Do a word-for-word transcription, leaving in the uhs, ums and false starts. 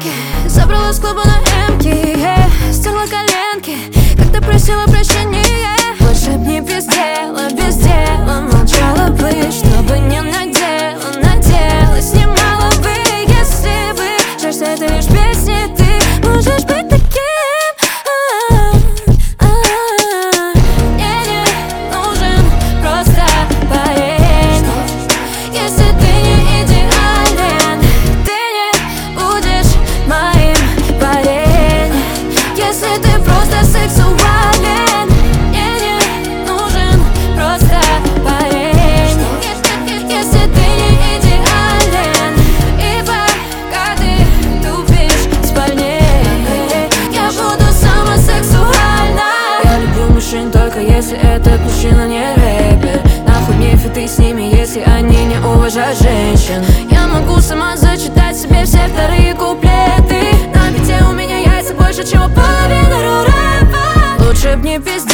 коленки, забрала с клуба на эмки, стерла коленки, когда просила прощения. Лучше б не без дела, без дела молчала бы, чтобы не надела, надела, снимала бы, если бы. Жаль, что это лишь песни, ты можешь быть таким. Мне не нужен просто парень. Если ты не идеален, ты не будешь моим парень. Если ты просто сексуален, мне не нужен просто парень. Если ты не идеален, и пока ты тупишь в спальне, я буду сама сексуальна. Я люблю мужчин только если этот мужчина не рэпер. Нахуй мне фиты с ними, если они не уважают женщин. Я могу сама зачитать себе все вторые куплеты. На бите у меня яйца больше, чем у половины рэпа. Лучше б не пиздец.